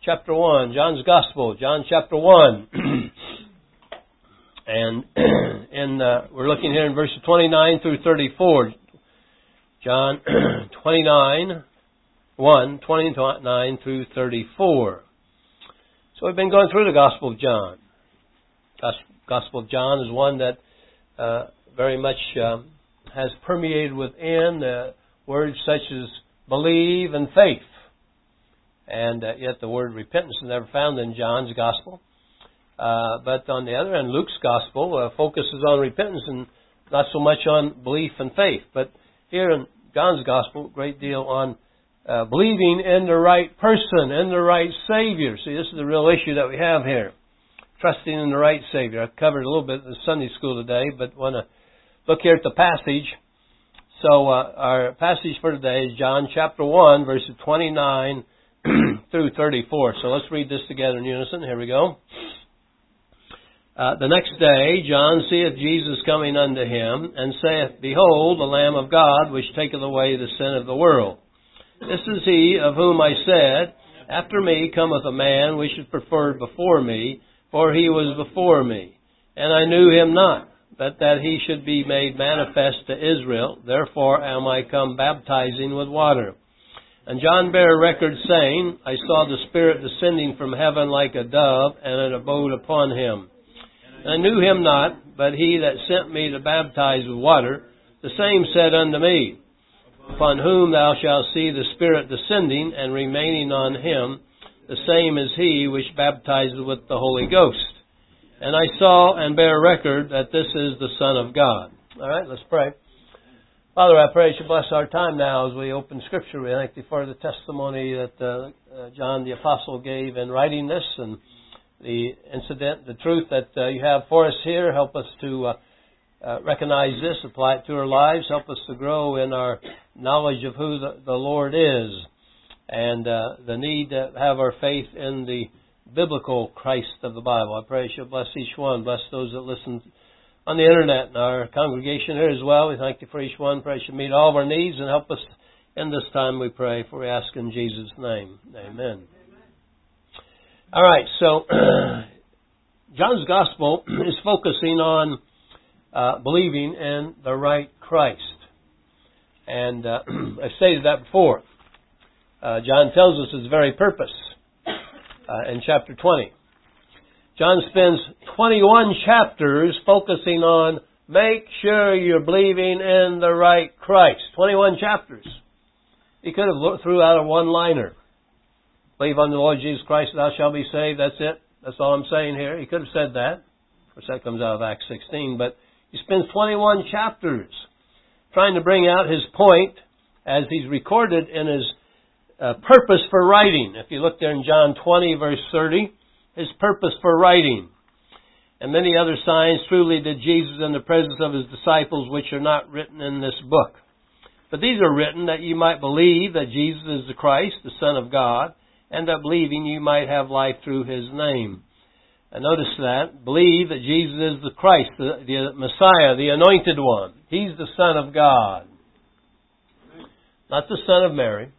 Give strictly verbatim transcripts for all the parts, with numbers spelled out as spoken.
chapter one, John's Gospel, John chapter one. And in, uh, we're looking here in verses twenty-nine through thirty-four. John twenty-nine, one, twenty-nine through thirty-four. So we've been going through the Gospel of John. Gospel of John is one that uh, very much um, has permeated within uh, words such as believe and faith. And uh, yet the word repentance is never found in John's Gospel. Uh, but on the other hand, Luke's Gospel uh, focuses on repentance and not so much on belief and faith. But here in John's Gospel, a great deal on uh, believing in the right person, in the right Savior. See, this is the real issue that we have here. Trusting in the right Savior. I've covered a little bit in Sunday school today, but want to look here at the passage. So uh, our passage for today is John chapter one, verses twenty-nine through thirty-four. So let's read this together in unison. Here we go. Uh, the next day John seeth Jesus coming unto him, and saith, Behold, the Lamb of God, which taketh away the sin of the world. This is he of whom I said, After me cometh a man which is preferred before me, for he was before me. And I knew him not, but that he should be made manifest to Israel. Therefore am I come baptizing with water. And John bare record, saying, I saw the Spirit descending from heaven like a dove, and it abode upon him. And I knew him not, but he that sent me to baptize with water, the same said unto me, Upon whom thou shalt see the Spirit descending and remaining on him, the same is he which baptizeth with the Holy Ghost. And I saw and bear record that this is the Son of God. All right, let's pray. Father, I pray that you bless our time now as we open Scripture. We thank you for the testimony that uh, uh, John the Apostle gave in writing this, and the incident, the truth that uh, you have for us here. Help us to uh, uh, recognize this, apply it to our lives. Help us to grow in our knowledge of who the, the Lord is, and uh, the need to have our faith in the biblical Christ of the Bible. I pray you'll bless each one. Bless those that listen on the internet and our congregation here as well. We thank you for each one. Pray you meet all of our needs and help us in this time, we pray, for we ask in Jesus' name. Amen. All right, so John's Gospel is focusing on uh, believing in the right Christ. And uh, I've stated that before. Uh, John tells us his very purpose uh, in chapter twenty. John spends twenty-one chapters focusing on make sure you're believing in the right Christ. twenty-one chapters. He could have threw out a one-liner. Believe on the Lord Jesus Christ, thou shalt be saved. That's it. That's all I'm saying here. He could have said that. Of course, that comes out of Acts sixteen. But he spends twenty-one chapters trying to bring out his point as he's recorded in his uh, purpose for writing. If you look there in John twenty, verse thirty, his purpose for writing. And many other signs truly did Jesus in the presence of his disciples, which are not written in this book. But these are written that you might believe that Jesus is the Christ, the Son of God, and that believing you might have life through his name. And notice that. Believe that Jesus is the Christ, the, the Messiah, the Anointed One. He's the Son of God. Not the Son of Mary.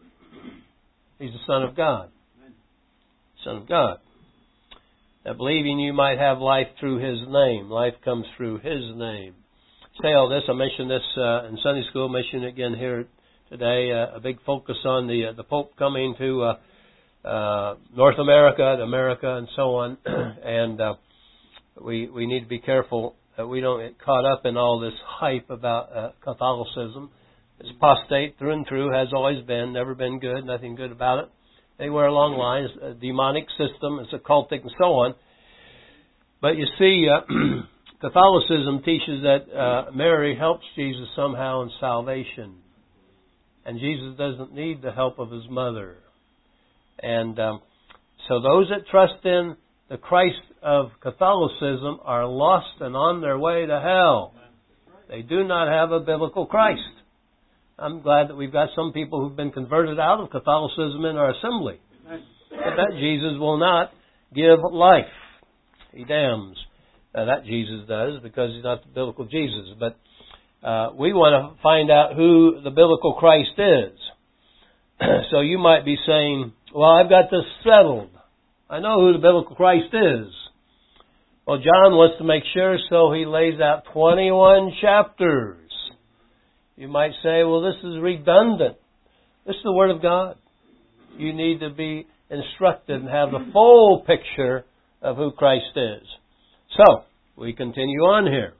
He's the Son of God. Son of God. That believing you might have life through his name. Life comes through his name. Say all this. I mentioned this uh, in Sunday school. I mentioned it again here today. Uh, a big focus on the uh, the Pope coming to uh, uh, North America, to America, and so on. and uh, we we need to be careful that we don't get caught up in all this hype about uh, Catholicism. It's apostate through and through, has always been, never been good, nothing good about it. Anywhere along lines, a demonic system, it's occultic and so on. But you see, uh, Catholicism teaches that uh, Mary helps Jesus somehow in salvation. And Jesus doesn't need the help of his mother. And um, so those that trust in the Christ of Catholicism are lost and on their way to hell. They do not have a biblical Christ. I'm glad that we've got some people who've been converted out of Catholicism in our assembly. But that Jesus will not give life. He damns. Uh, that Jesus does, because he's not the biblical Jesus. But uh, we want to find out who the biblical Christ is. So you might be saying, well, I've got this settled. I know who the biblical Christ is. Well, John wants to make sure, so he lays out twenty-one chapters. You might say, well, this is redundant. This is the Word of God. You need to be instructed and have the full picture of who Christ is. So, we continue on here.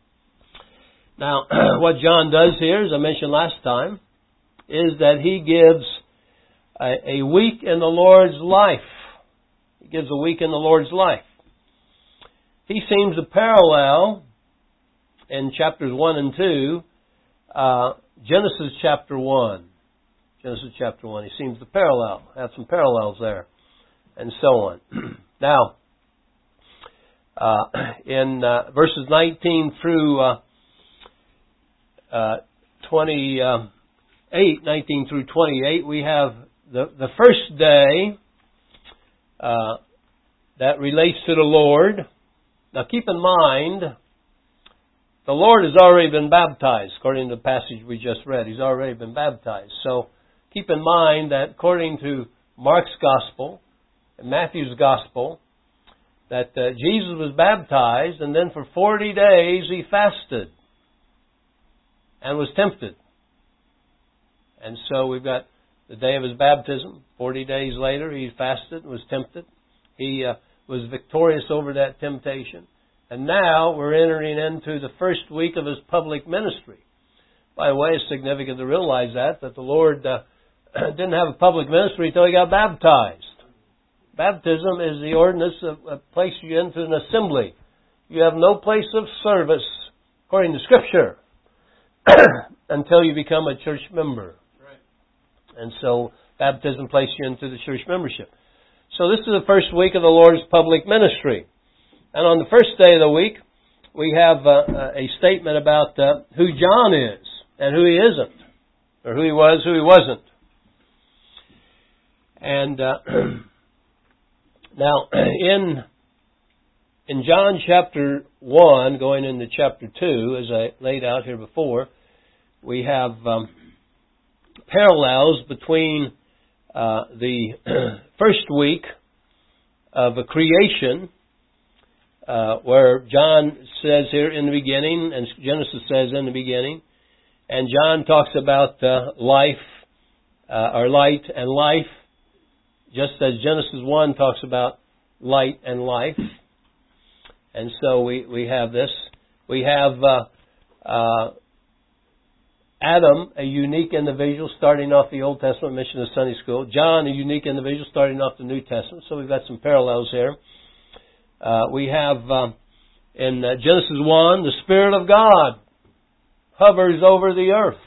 Now, what John does here, as I mentioned last time, is that he gives a, a week in the Lord's life. He gives a week in the Lord's life. He seems to parallel in chapters one and two, uh, Genesis chapter one. Genesis chapter one. He seems to parallel, have some parallels there, and so on. Now, uh, in uh, verses nineteen through uh, uh, twenty-eight, nineteen through twenty-eight, we have the the first day uh, that relates to the Lord. Now keep in mind, the Lord has already been baptized, according to the passage we just read. He's already been baptized. So keep in mind that according to Mark's Gospel and Matthew's Gospel, that uh, Jesus was baptized, and then for forty days he fasted and was tempted. And so we've got the day of his baptism. forty days later he fasted and was tempted. He uh, was victorious over that temptation. And now we're entering into the first week of his public ministry. By the way, it's significant to realize that, that the Lord uh, didn't have a public ministry until he got baptized. Baptism is the ordinance of, of placing you into an assembly. You have no place of service, according to Scripture, until you become a church member. Right. And so baptism places you into the church membership. So this is the first week of the Lord's public ministry. And on the first day of the week, we have uh, a statement about uh, who John is and who he isn't, or who he was, who he wasn't. And uh, now, in in John chapter one, going into chapter two, as I laid out here before, we have um, parallels between uh, the first week of a creation, uh, where John says here in the beginning, and Genesis says in the beginning, and John talks about uh, life, uh, or light and life, just as Genesis one talks about light and life. And so we, we have this. We have uh, uh, Adam, a unique individual, starting off the Old Testament, mentioned in Sunday school. John, a unique individual, starting off the New Testament. So we've got some parallels here. Uh, we have uh, in uh, Genesis one, the Spirit of God hovers over the earth.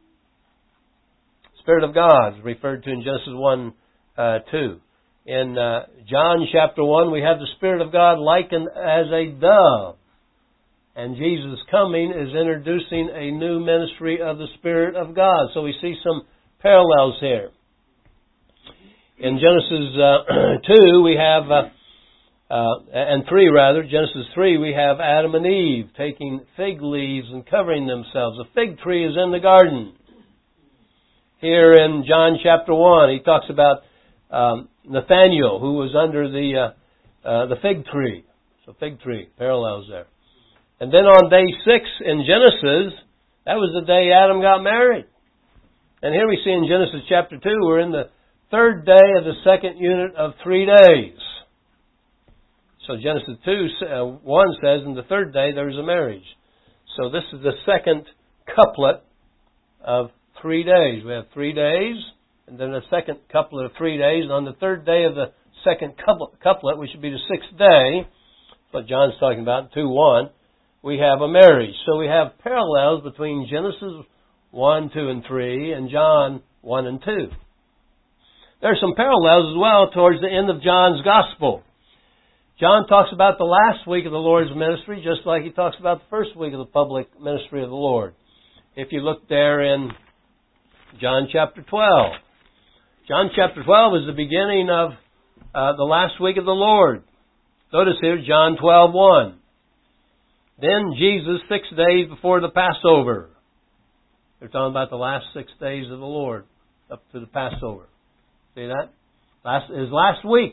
Spirit of God is referred to in Genesis one, uh, two. In uh, John chapter one, we have the Spirit of God likened as a dove. And Jesus' coming is introducing a new ministry of the Spirit of God. So we see some parallels here. In Genesis uh, two, we have, uh, uh, and three rather, Genesis three, we have Adam and Eve taking fig leaves and covering themselves. A fig tree is in the garden. Here in John chapter one, he talks about um, Nathaniel, who was under the uh, uh, the fig tree. So fig tree, parallels there. And then on day six in Genesis, that was the day Adam got married. And here we see in Genesis chapter two, we're in the third day of the second unit of three days. So Genesis two, uh, one says, in the third day there is a marriage. So this is the second couplet of three days. We have three days, and then the second couplet of three days. And on the third day of the second couplet, which would be the sixth day, what John's talking about, two one, we have a marriage. So we have parallels between Genesis one, two, and three and John one and two. There are some parallels as well towards the end of John's Gospel. John talks about the last week of the Lord's ministry just like he talks about the first week of the public ministry of the Lord. If you look there in John chapter twelve. John chapter twelve is the beginning of uh, the last week of the Lord. Notice here, John twelve one. Then Jesus, six days before the Passover. They're talking about the last six days of the Lord, up to the Passover. See that? last, his last week.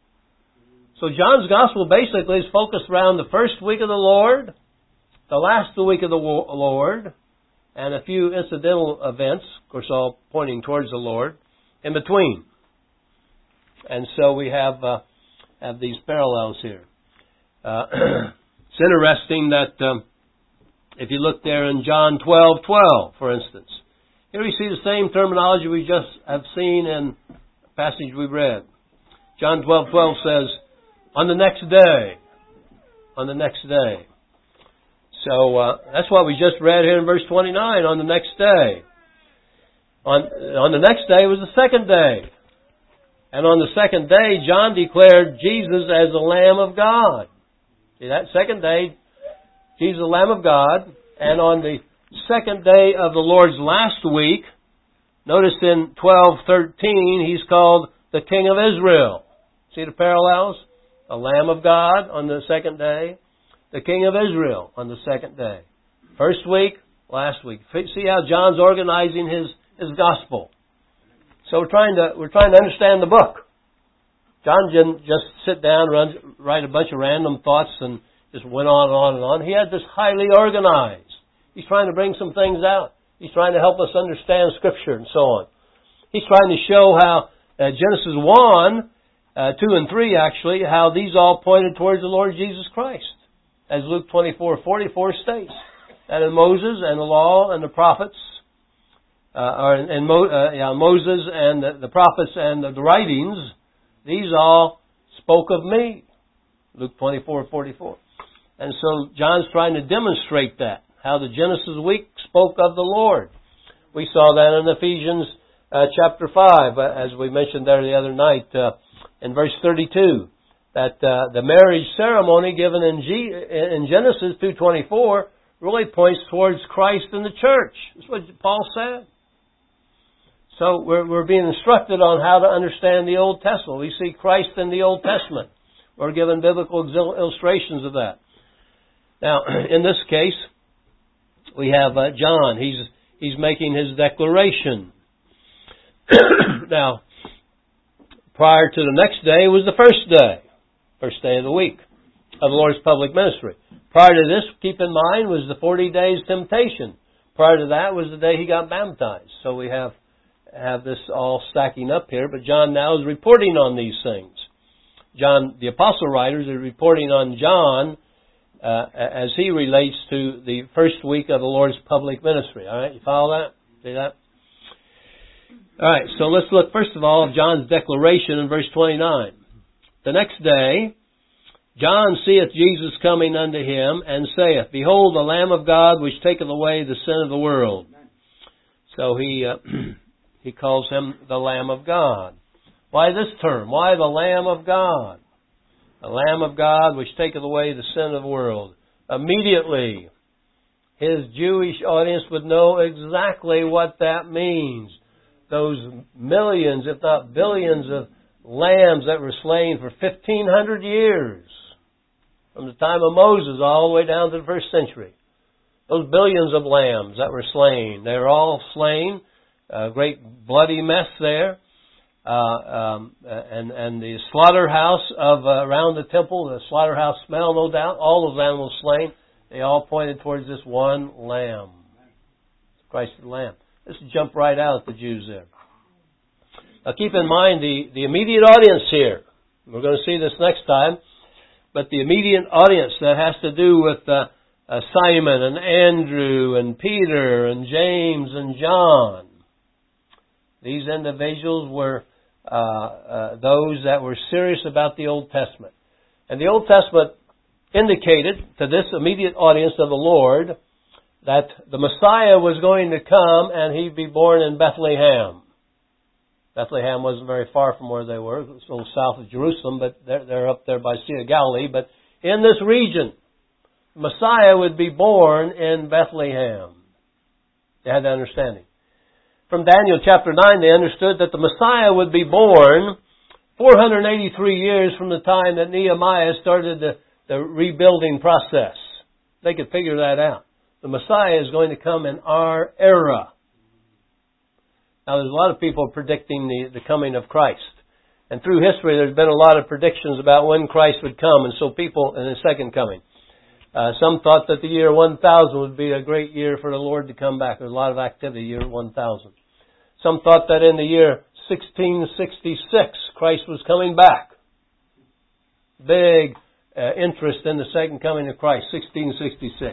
So John's Gospel basically is focused around the first week of the Lord, the last week of the Lord, and a few incidental events, of course all pointing towards the Lord, in between. And so we have uh, have these parallels here. Uh, it's interesting that um, if you look there in John twelve twelve, for instance, here we see the same terminology we just have seen in the passage we read. John twelve twelve says, on the next day, on the next day. So uh, that's what we just read here in verse twenty-nine, on the next day. On, on the next day was the second day. And on the second day, John declared Jesus as the Lamb of God. See, that second day, Jesus the Lamb of God. And on the second day of the Lord's last week, notice in twelve thirteen, he's called the King of Israel. See the parallels? The Lamb of God on the second day, the King of Israel on the second day. First week, last week. See how John's organizing his, his gospel. So we're trying to we're trying to understand the book. John didn't just sit down, run, write a bunch of random thoughts, and just went on and on and on. He had this highly organized. He's trying to bring some things out. He's trying to help us understand Scripture and so on. He's trying to show how uh, Genesis one, uh, two and three actually, how these all pointed towards the Lord Jesus Christ. As Luke twenty-four forty-four states. That in Moses and the law and the prophets, uh, or in, in Mo, uh, yeah, Moses and the, the prophets and the, the writings, these all spoke of me. Luke twenty-four forty-four. And so John's trying to demonstrate that, how the Genesis week spoke of the Lord. We saw that in Ephesians uh, chapter five, uh, as we mentioned there the other night, uh, in verse thirty-two, that uh, the marriage ceremony given in, G- in Genesis two twenty-four really points towards Christ and the church. That's what Paul said. So we're, we're being instructed on how to understand the Old Testament. We see Christ in the Old Testament. We're given biblical illustrations of that. Now, in this case, we have uh, John. He's he's making his declaration. Now, prior to the next day was the first day, first day of the week of the Lord's public ministry. Prior to this, keep in mind, was the forty days temptation. Prior to that was the day he got baptized. So we have have this all stacking up here, but John now is reporting on these things. John, the apostle writers, are reporting on John uh, as he relates to the first week of the Lord's public ministry. All right, you follow that? See that? All right, so let's look first of all at John's declaration in verse twenty-nine. The next day, John seeth Jesus coming unto him, and saith, Behold, the Lamb of God, which taketh away the sin of the world. So he uh, he calls him the Lamb of God. Why this term? Why the Lamb of God? The Lamb of God, which taketh away the sin of the world. Immediately, his Jewish audience would know exactly what that means. Those millions, if not billions, of lambs that were slain for fifteen hundred years, from the time of Moses all the way down to the first century. Those billions of lambs that were slain, they were all slain. A great bloody mess there. Uh, um, and, and the slaughterhouse of uh, around the temple, the slaughterhouse smell, no doubt, all those animals slain, they all pointed towards this one lamb. Christ the Lamb. Let's jump right out at the Jews there. Now keep in mind the, the immediate audience here. We're going to see this next time. But the immediate audience that has to do with uh, uh, Simon and Andrew and Peter and James and John. These individuals were uh, uh, those that were serious about the Old Testament. And the Old Testament indicated to this immediate audience of the Lord that the Messiah was going to come and he'd be born in Bethlehem. Bethlehem wasn't very far from where they were. It was a little south of Jerusalem, but they're, they're up there by Sea of Galilee. But in this region, the Messiah would be born in Bethlehem. They had that understanding. From Daniel chapter nine, they understood that the Messiah would be born four hundred eighty-three years from the time that Nehemiah started the, the rebuilding process. They could figure that out. The Messiah is going to come in our era. Now, there's a lot of people predicting the, the coming of Christ. And through history, there's been a lot of predictions about when Christ would come, and so people in His second coming. Uh, some thought that the year one thousand would be a great year for the Lord to come back. There's a lot of activity year one thousand. Some thought that in the year sixteen sixty-six, Christ was coming back. Big uh, interest in the second coming of Christ, sixteen sixty-six.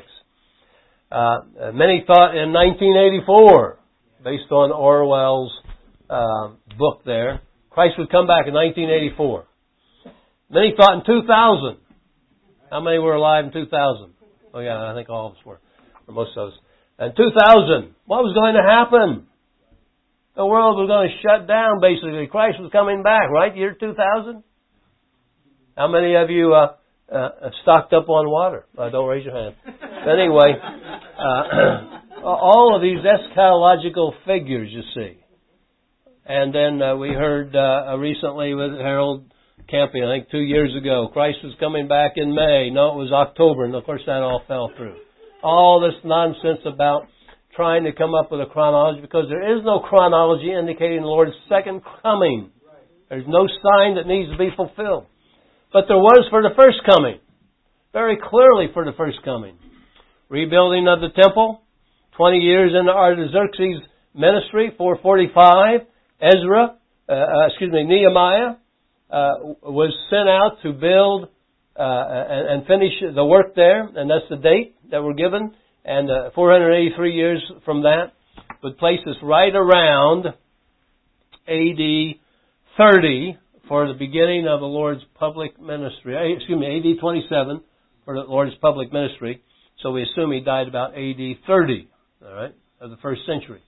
Uh, many thought in nineteen eighty-four, based on Orwell's uh, book there, Christ would come back in nineteen eighty-four. Many thought in two thousand. How many were alive in two thousand? Oh yeah, I think all of us were, or most of us. In two thousand, what was going to happen? The world was going to shut down, basically. Christ was coming back, right? Year two thousand? How many of you uh, uh, stocked up on water? Uh, don't raise your hand. But anyway, uh, all of these eschatological figures, you see. And then uh, we heard uh, recently with Harold Camping, I think two years ago, Christ was coming back in May. No, it was October, and of course that all fell through. All this nonsense about trying to come up with a chronology, because there is no chronology indicating the Lord's second coming. There's no sign that needs to be fulfilled. But there was for the first coming. Very clearly for the first coming. Rebuilding of the temple, twenty years into Artaxerxes' ministry, four forty-five. Ezra, uh, excuse me, Nehemiah uh, was sent out to build uh, and, and finish the work there, and that's the date that we're given. And uh, four hundred eighty-three years from that would place us right around A D thirty for the beginning of the Lord's public ministry. Excuse me, A D twenty-seven for the Lord's public ministry. So we assume He died about A D thirty, all right, of the first century.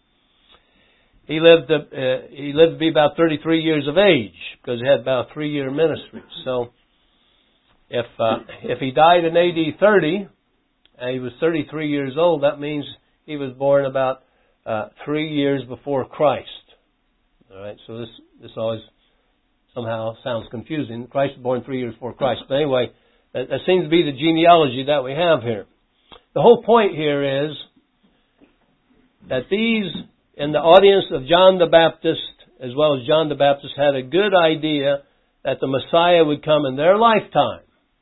He lived, uh, he lived to be about thirty-three years of age because he had about a three-year ministry. So if uh, if he died in A D thirty and he was thirty-three years old, that means he was born about uh, three years before Christ. All right. So this this always somehow sounds confusing. Christ was born three years before Christ. But anyway, that, that seems to be the genealogy that we have here. The whole point here is that these, in the audience of John the Baptist, as well as John the Baptist, had a good idea that the Messiah would come in their lifetime.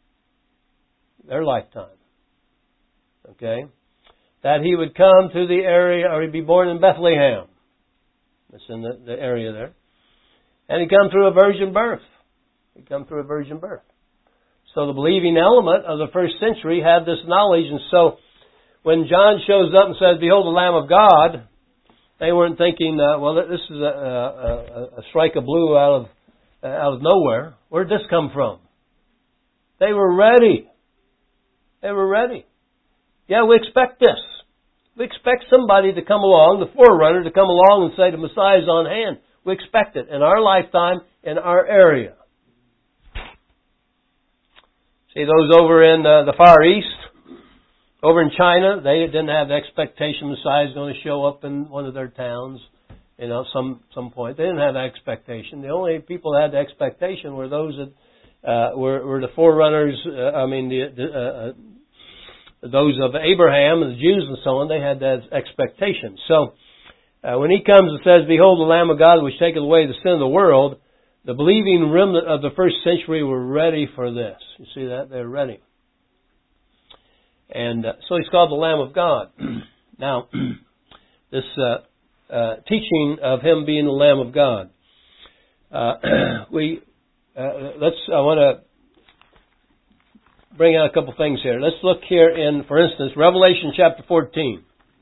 Their lifetime. Okay? That He would come to the area, or He'd be born in Bethlehem. That's in the, the area there. And He'd come through a virgin birth. He'd come through a virgin birth. So the believing element of the first century had this knowledge, and so when John shows up and says, "Behold the Lamb of God," they weren't thinking, uh, well, this is a, a, a strike of blue out of uh, out of nowhere. Where'd this come from? They were ready. They were ready. Yeah, we expect this. We expect somebody to come along, the forerunner, to come along and say the Messiah's on hand. We expect it in our lifetime, in our area. See, those over in uh, the Far East, over in China, they didn't have the expectation Messiah's going to show up in one of their towns, you know, some some point. They didn't have that expectation. The only people that had the expectation were those that uh, were, were the forerunners. Uh, I mean, the, the uh, those of Abraham and the Jews and so on. They had that expectation. So uh, when He comes and says, "Behold, the Lamb of God, which taketh away the sin of the world," the believing remnant of the first century were ready for this. You see that? They're ready. And uh, so He's called the Lamb of God. Now, this uh, uh, teaching of Him being the Lamb of God, uh, we uh, let's. I want to bring out a couple things here. Let's look here in, for instance, Revelation chapter fourteen.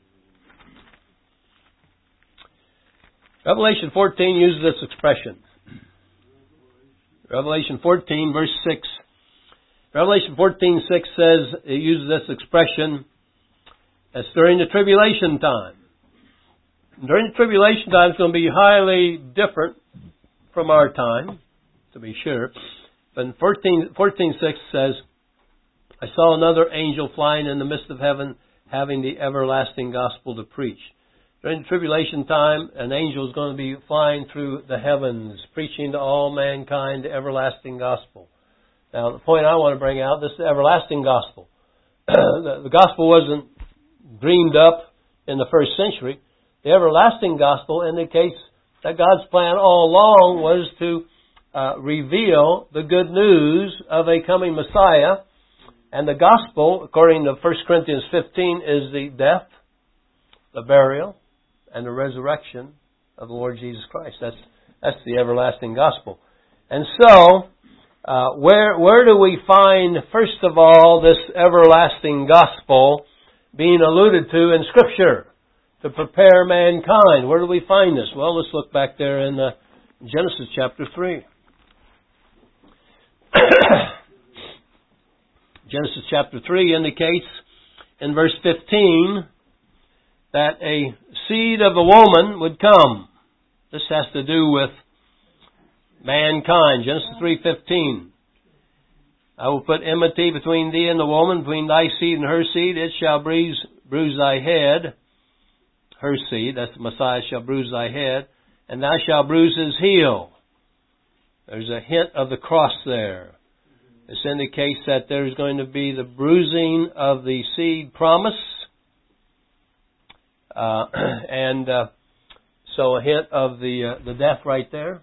Revelation fourteen uses this expression. Revelation fourteen, verse six. Revelation fourteen six says, it uses this expression, as during the tribulation time. During the tribulation time, it's going to be highly different from our time, to be sure. But fourteen six says, "I saw another angel flying in the midst of heaven, having the everlasting gospel to preach." During the tribulation time, an angel is going to be flying through the heavens, preaching to all mankind the everlasting gospel. Now, the point I want to bring out, this is the everlasting gospel. the, the gospel wasn't dreamed up in the first century. The everlasting gospel indicates that God's plan all along was to uh, reveal the good news of a coming Messiah. And the gospel, according to First Corinthians fifteen, is the death, the burial, and the resurrection of the Lord Jesus Christ. That's that's the everlasting gospel. And so, uh, where where do we find, first of all, this everlasting gospel being alluded to in Scripture to prepare mankind? Where do we find this? Well, let's look back there in uh, Genesis chapter three. Genesis chapter three indicates in verse fifteen that a seed of a woman would come. This has to do with mankind. Genesis three fifteen. I will put enmity between thee and the woman, between thy seed and her seed. It shall bruise, bruise thy head. Her seed, that's the Messiah, shall bruise thy head. And thou shalt bruise his heel. There's a hint of the cross there. This indicates that there's going to be the bruising of the seed promise. Uh, and uh, so a hint of the uh, the death right there.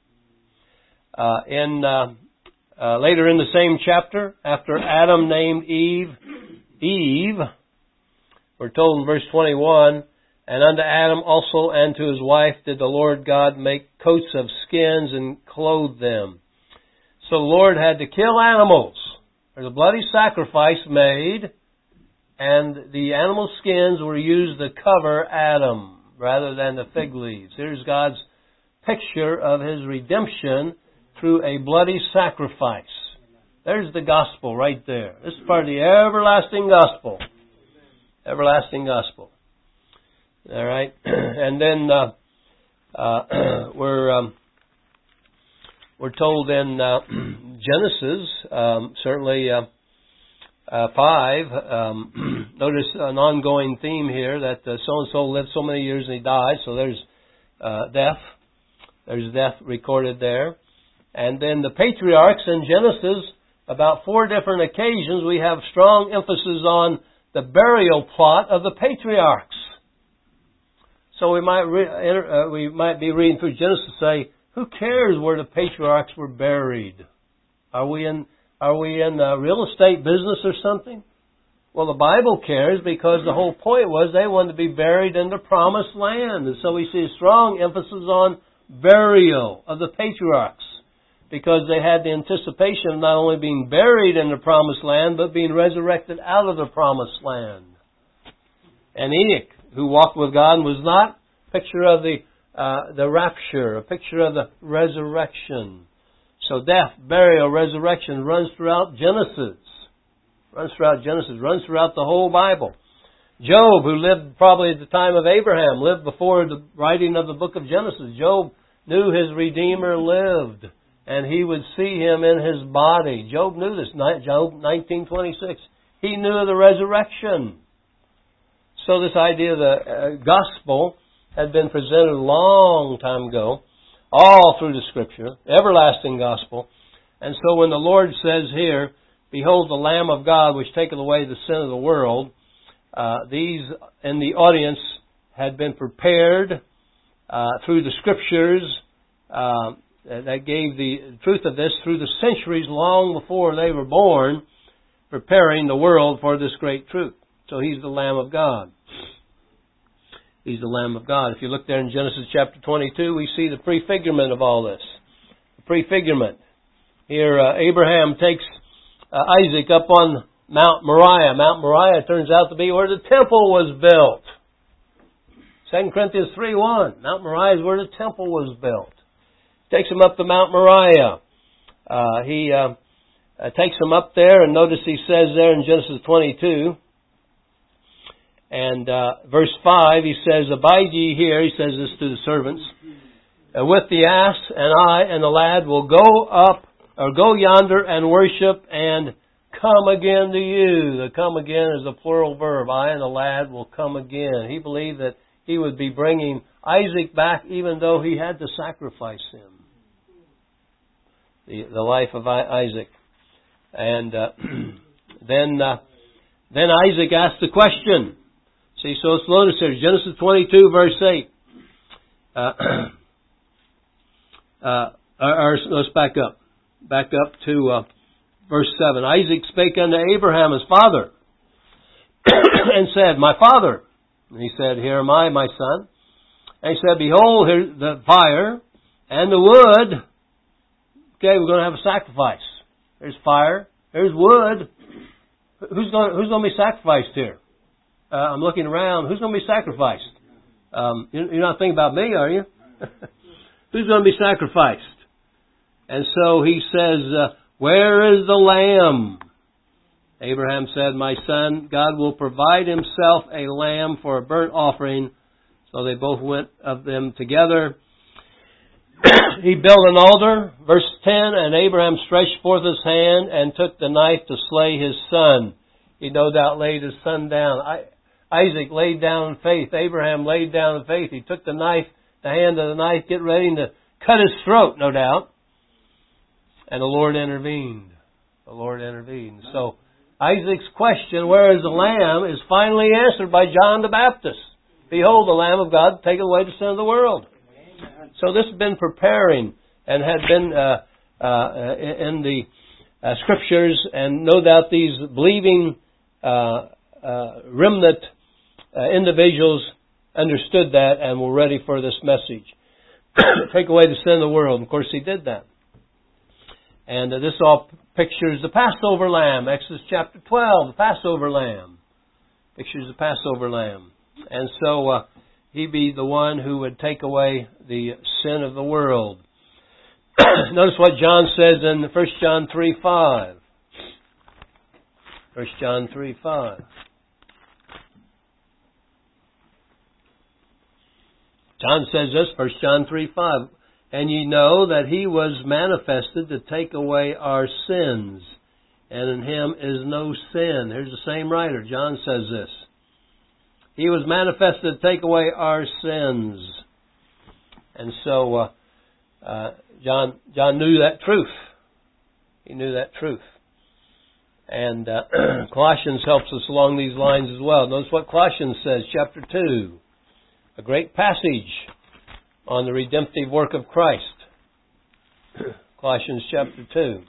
Uh, in uh, uh, later in the same chapter, after Adam named Eve, Eve, we're told in verse twenty-one, and unto Adam also and to his wife did the Lord God make coats of skins and clothe them. So the Lord had to kill animals. There's a bloody sacrifice made, and the animal skins were used to cover Adam rather than the fig leaves. Here's God's picture of His redemption through a bloody sacrifice. There's the gospel right there. This is part of the everlasting gospel. Everlasting gospel. All right? And then uh, uh, we're... Um, We're told in uh, Genesis, um, certainly uh, uh, five, um, notice an ongoing theme here that uh, so-and-so lived so many years and he died, so there's uh, death. There's death recorded there. And then the patriarchs in Genesis, about four different occasions, we have strong emphasis on the burial plot of the patriarchs. So we might re- uh, we might be reading through Genesis and say, who cares where the patriarchs were buried? Are we in are we in the real estate business or something? Well, the Bible cares because the whole point was they wanted to be buried in the promised land. And so we see a strong emphasis on burial of the patriarchs because they had the anticipation of not only being buried in the promised land, but being resurrected out of the promised land. And Enoch, who walked with God and was not, picture of the Uh, the rapture, a picture of the resurrection. So death, burial, resurrection runs throughout Genesis. Runs throughout Genesis, runs throughout the whole Bible. Job, who lived probably at the time of Abraham, lived before the writing of the book of Genesis. Job knew his Redeemer lived, and he would see him in his body. Job knew this. Job nineteen twenty-six. He knew of the resurrection. So this idea of the uh, gospel had been presented a long time ago, all through the Scripture, everlasting gospel. And so when the Lord says here, behold the Lamb of God which taketh away the sin of the world, uh, these in the audience had been prepared uh, through the Scriptures uh, that gave the truth of this through the centuries long before they were born, preparing the world for this great truth. So He's the Lamb of God. He's the Lamb of God. If you look there in Genesis chapter twenty-two, we see the prefigurement of all this. The prefigurement. Here, uh, Abraham takes uh, Isaac up on Mount Moriah. Mount Moriah turns out to be where the temple was built. Second Corinthians three one. Mount Moriah is where the temple was built. Takes him up to Mount Moriah. Uh, he uh, uh, takes him up there, and notice he says there in Genesis twenty-two, and uh, verse five, he says, abide ye here, he says this to the servants, uh, with the ass, and I and the lad will go up, or go yonder and worship, and come again to you. The come again is a plural verb. I and the lad will come again. He believed that he would be bringing Isaac back even though he had to sacrifice him. The, the life of Isaac. And uh, then uh, then Isaac asked the question. See, so it's notice here, Genesis twenty-two, verse eight. Uh, uh, or, or let's back up. Back up to uh, verse seven. Isaac spake unto Abraham his father, and said, My father. And he said, Here am I, my son. And he said, Behold, here's the fire and the wood. Okay, we're going to have a sacrifice. There's fire. There's wood. Who's going, who's going to be sacrificed here? Uh, I'm looking around. Who's going to be sacrificed? Um, you're not thinking about me, are you? Who's going to be sacrificed? And so he says, uh, Where is the lamb? Abraham said, My son, God will provide himself a lamb for a burnt offering. So they both went of them together. He built an altar, verse ten, and Abraham stretched forth his hand and took the knife to slay his son. He no doubt laid his son down. I, Isaac laid down in faith. Abraham laid down in faith. He took the knife, the hand of the knife, get ready to cut his throat, no doubt. And the Lord intervened. The Lord intervened. So Isaac's question, where is the lamb, is finally answered by John the Baptist. Behold, the Lamb of God, take away the sin of the world. So this has been preparing and had been uh, uh, in the uh, Scriptures, and no doubt these believing uh, uh, remnant uh, individuals understood that and were ready for this message. Take away the sin of the world. And of course, he did that. And uh, this all pictures the Passover lamb. Exodus chapter twelve, the Passover lamb. Pictures the Passover lamb. And so uh, he be the one who would take away the sin of the world. Notice what John says in First John three five. First John three five. John says this, First John three five. And ye know that he was manifested to take away our sins, and in him is no sin. Here's the same writer. John says this. He was manifested to take away our sins. And so uh, uh, John John knew that truth. He knew that truth. And uh, Colossians helps us along these lines as well. Notice what Colossians says, chapter two. A great passage on the redemptive work of Christ. Colossians chapter two.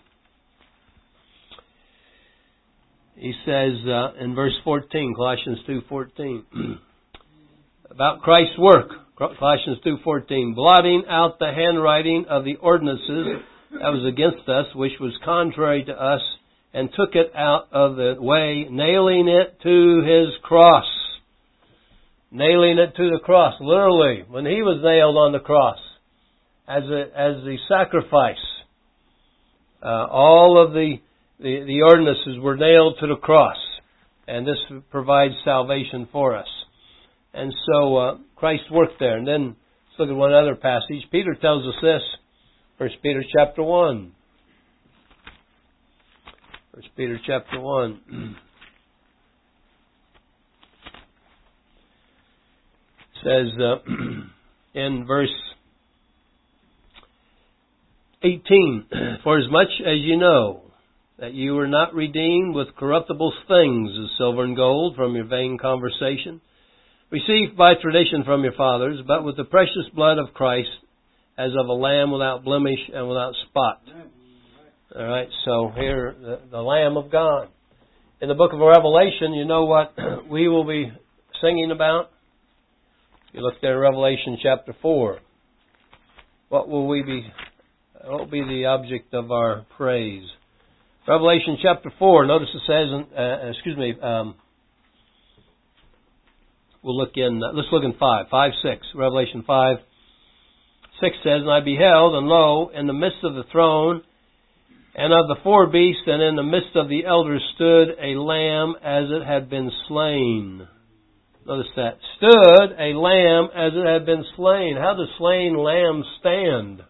He says uh, in verse fourteen, Colossians two fourteen, about Christ's work, Colossians two fourteen, blotting out the handwriting of the ordinances that was against us, which was contrary to us, and took it out of the way, nailing it to his cross. Nailing it to the cross, literally, when he was nailed on the cross, as a, as the sacrifice. Uh, all of the, the the ordinances were nailed to the cross, and this provides salvation for us. And so uh, Christ worked there. And then let's look at one other passage. Peter tells us this, First Peter chapter one. First Peter chapter one. Says uh, in verse eighteen, For as much as you know that you were not redeemed with corruptible things as silver and gold from your vain conversation, received by tradition from your fathers, but with the precious blood of Christ, as of a lamb without blemish and without spot. All right, so here, the, the Lamb of God. In the book of Revelation, you know what we will be singing about? You look there in Revelation chapter four. What will we be, what will be the object of our praise? Revelation chapter four, notice it says, uh, excuse me, um, we'll look in, uh, let's look in five, five, six. Revelation five, six says, And I beheld, and lo, in the midst of the throne, and of the four beasts, and in the midst of the elders stood a lamb as it had been slain. Notice that. Stood a lamb as it had been slain. How does slain lamb stand?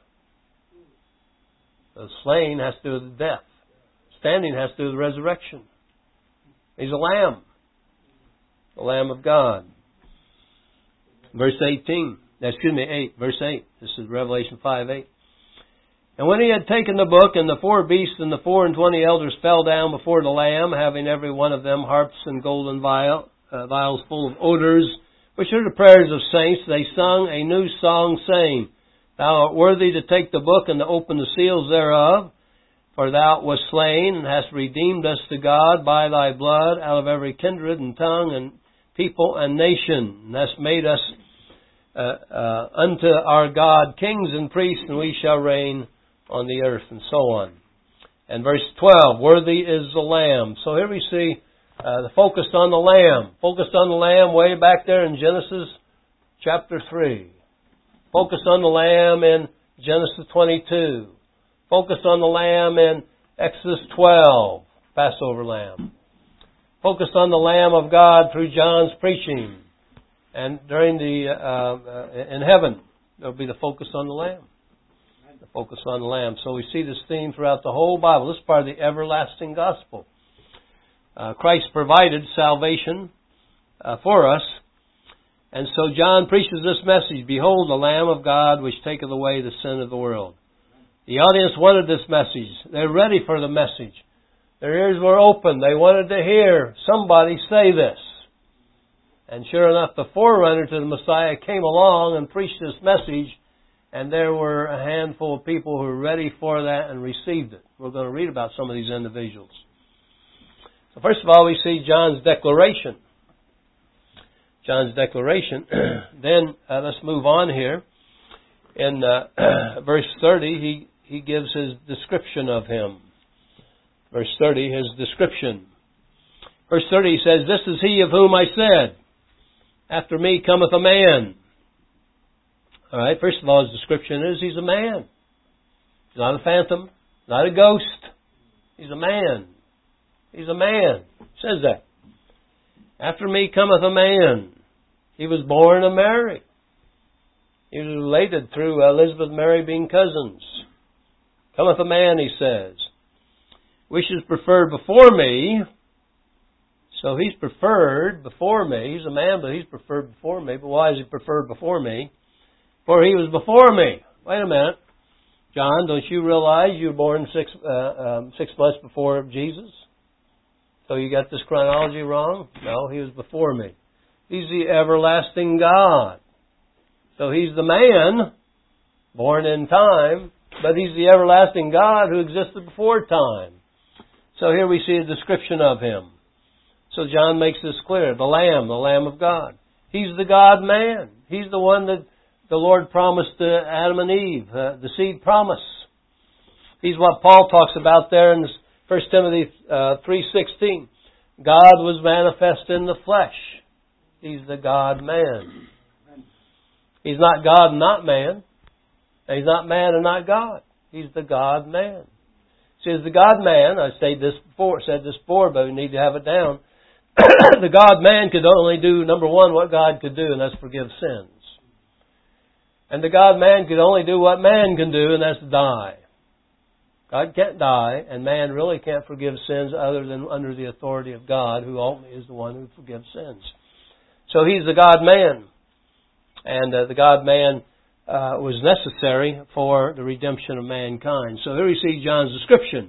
The slain has to do with death. Standing has to do with resurrection. He's a lamb. The Lamb of God. Verse eighteen. Excuse me, eight. Verse eight. This is Revelation five, eight. And when he had taken the book, and the four beasts and the four and twenty elders fell down before the Lamb, having every one of them harps and golden vial, Uh, vials full of odors, which are the prayers of saints, they sung a new song, saying, Thou art worthy to take the book and to open the seals thereof. For thou wast slain and hast redeemed us to God by thy blood out of every kindred and tongue and people and nation. And hast made us uh, uh, unto our God kings and priests, and we shall reign on the earth, and so on. And verse twelve, worthy is the Lamb. So here we see uh, the focus on the Lamb. Focused on the Lamb way back there in Genesis chapter three. Focused on the Lamb in Genesis twenty-two. Focused on the Lamb in Exodus twelve, Passover Lamb. Focused on the Lamb of God through John's preaching. And during the, uh, uh, in heaven, there'll be the focus on the Lamb. The focus on the Lamb. So we see this theme throughout the whole Bible. This is part of the everlasting gospel. Uh, Christ provided salvation uh, for us. And so John preaches this message, Behold the Lamb of God, which taketh away the sin of the world. The audience wanted this message. They're ready for the message. Their ears were open. They wanted to hear somebody say this. And sure enough, the forerunner to the Messiah came along and preached this message, and there were a handful of people who were ready for that and received it. We're going to read about some of these individuals. So first of all, we see John's declaration. John's declaration. Then uh, let's move on here. In uh, verse thirty, he, he gives his description of him. Verse thirty, his description. Verse thirty, he says, This is he of whom I said, After me cometh a man. All right, first of all, his description is he's a man. He's not a phantom, not a ghost. He's a man. He's a man. It says that. After me cometh a man. He was born of Mary. He was related through Elizabeth and Mary being cousins. Cometh a man, he says, which is preferred before me. So he's preferred before me. He's a man, but he's preferred before me. But why is he preferred before me? For he was before me. Wait a minute. John, don't you realize you were born six, uh, um, six months before Jesus? So you got this chronology wrong? No, he was before me. He's the everlasting God. So he's the man, born in time, but he's the everlasting God who existed before time. So here we see a description of him. So John makes this clear. The Lamb, the Lamb of God. He's the God-man. He's the one that the Lord promised to Adam and Eve, uh, the seed promise. He's what Paul talks about there in First Timothy uh, three sixteen. God was manifest in the flesh. He's the God-man. He's not God and not man. And he's not man and not God. He's the God-man. See, as the God-man, I said this before, said this before, but we need to have it down. The God-man could only do, number one, what God could do, and that's forgive sins. And the God-man could only do what man can do, and that's die. God can't die, and man really can't forgive sins other than under the authority of God, who ultimately is the one who forgives sins. So he's the God-man. And uh, the God-man uh, was necessary for the redemption of mankind. So here we see John's description.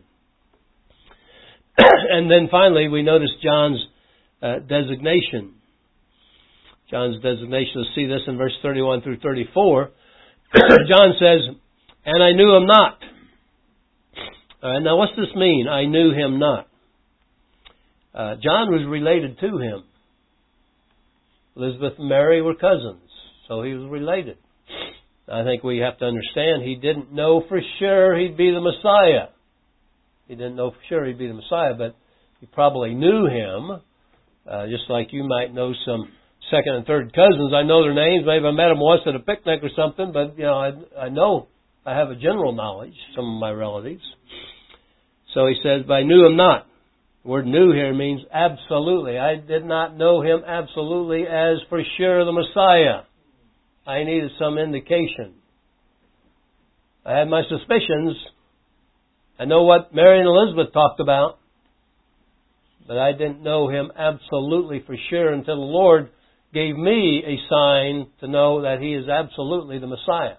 And then finally we notice John's uh, designation. John's designation. Let's see this in verse thirty-one through thirty-four. John says, And I knew him not. Uh, now what's this mean? I knew him not. Uh, John was related to him. Elizabeth and Mary were cousins. So he was related. I think we have to understand he didn't know for sure he'd be the Messiah. He didn't know for sure he'd be the Messiah, but he probably knew him, uh, just like you might know some second and third cousins. I know their names. Maybe I met them once at a picnic or something, but you know, I, I know I have a general knowledge, some of my relatives. So he says, but I knew him not. The word knew here means absolutely. I did not know him absolutely as for sure the Messiah. I needed some indication. I had my suspicions. I know what Mary and Elizabeth talked about, but I didn't know him absolutely for sure until the Lord gave me a sign to know that he is absolutely the Messiah.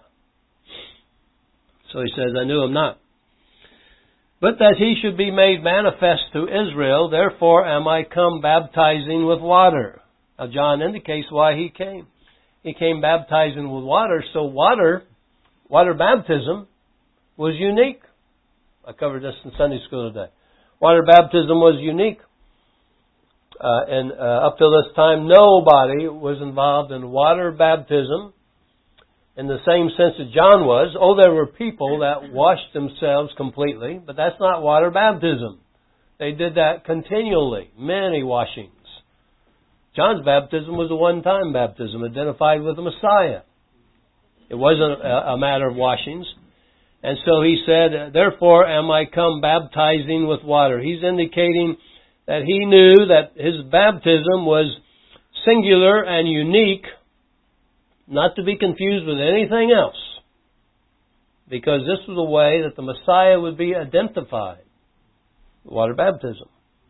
So he says, I knew him not. But that he should be made manifest to Israel, therefore am I come baptizing with water. Now John indicates why he came. He came baptizing with water, so water, water baptism was unique. I covered this in Sunday school today. Water baptism was unique. Uh, and uh, up till this time, nobody was involved in water baptism in the same sense that John was. Oh, there were people that washed themselves completely, but that's not water baptism. They did that continually, many washings. John's baptism was a one-time baptism, identified with the Messiah. It wasn't a, a matter of washings. And so he said, therefore am I come baptizing with water. He's indicating that he knew that his baptism was singular and unique, not to be confused with anything else, because this was the way that the Messiah would be identified, water baptism.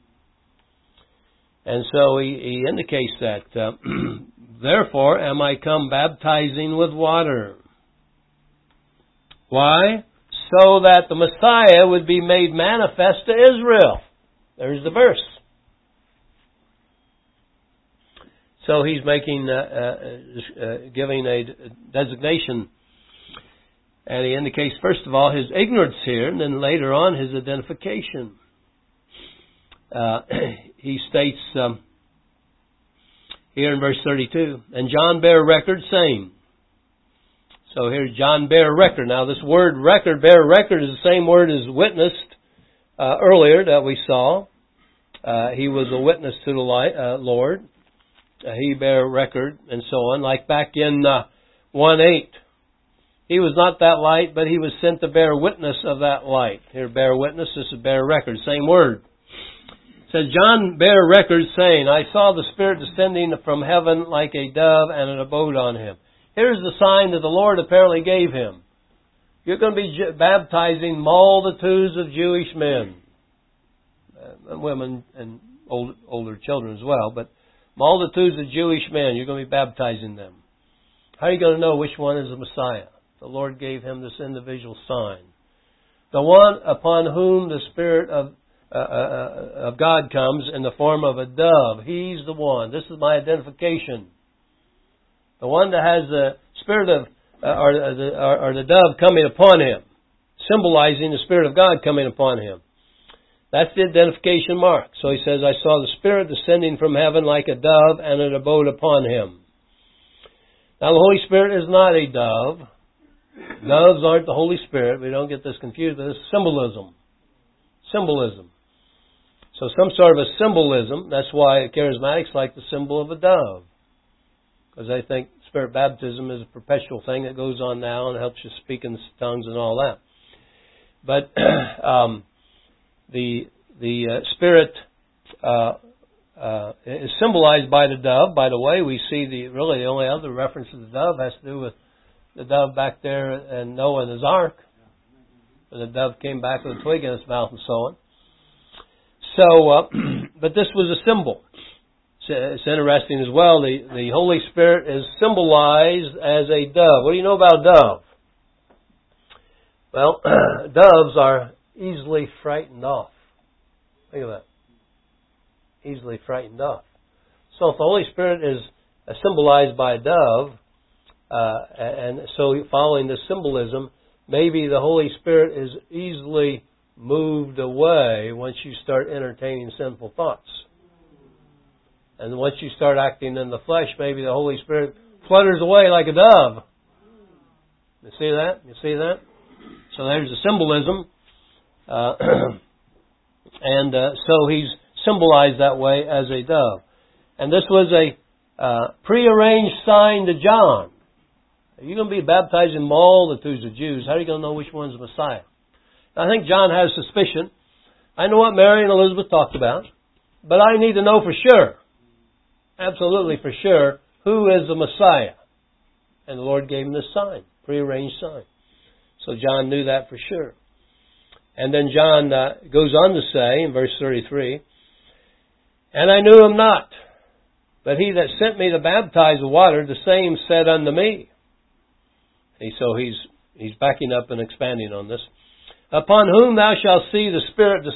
And so he, he indicates that, uh, therefore am I come baptizing with water. Why? So that the Messiah would be made manifest to Israel. There's the verse. So he's making, uh, uh, uh, giving a designation, and he indicates first of all his ignorance here, and then later on his identification. Uh, he states um, here in verse thirty-two, and John bare record saying. So here's John bare record. Now this word record, bear record, is the same word as witnessed uh, earlier that we saw. Uh, he was a witness to the light, uh, Lord. Uh, he bare record and so on. Like back in uh, one eight. He was not that light, but he was sent to bear witness of that light. Here, bear witness, this is bear record. Same word. It says, John bare record saying, I saw the Spirit descending from heaven like a dove, and it abode on him. Here's the sign that the Lord apparently gave him. You're going to be baptizing multitudes of Jewish men, uh, women, and old, older children as well, but multitudes of Jewish men, you're going to be baptizing them. How are you going to know which one is the Messiah? The Lord gave him this individual sign. The one upon whom the Spirit of, uh, uh, of God comes in the form of a dove. He's the one. This is my identification. The one that has the Spirit of, uh, or, the, or, or the dove coming upon him, symbolizing the Spirit of God coming upon him. That's the identification mark. So he says, I saw the Spirit descending from heaven like a dove, and it abode upon him. Now the Holy Spirit is not a dove. Doves aren't the Holy Spirit. We don't get this confused, but it's symbolism. Symbolism. So some sort of a symbolism. That's why charismatics like the symbol of a dove. Because they think Spirit baptism is a perpetual thing that goes on now and helps you speak in tongues and all that. But um, the the uh, Spirit uh, uh, is symbolized by the dove. By the way, we see the really the only other reference to the dove has to do with the dove back there and Noah and his ark. And the dove came back with a twig in its mouth and so on. So, uh, but this was a symbol. It's interesting as well. The, the Holy Spirit is symbolized as a dove. What do you know about a dove? Well, doves are easily frightened off. Think of that. Easily frightened off. So if the Holy Spirit is symbolized by a dove, uh, and so following the symbolism, maybe the Holy Spirit is easily moved away once you start entertaining sinful thoughts. And once you start acting in the flesh, maybe the Holy Spirit flutters away like a dove. You see that? You see that? So there's the symbolism. Uh, and uh, so he's symbolized that way as a dove. And this was a uh, prearranged sign to John. You're going to be baptizing multitudes of Jews. How are you going to know which one's the Messiah? I think John has suspicion. I know what Mary and Elizabeth talked about, but I need to know for sure, absolutely for sure, who is the Messiah. And the Lord gave him this sign, prearranged sign. So John knew that for sure. And then John uh, goes on to say in verse thirty-three, and I knew him not, but he that sent me to baptize with water, the same said unto me. And so he's he's backing up and expanding on this. Upon whom thou shalt see the Spirit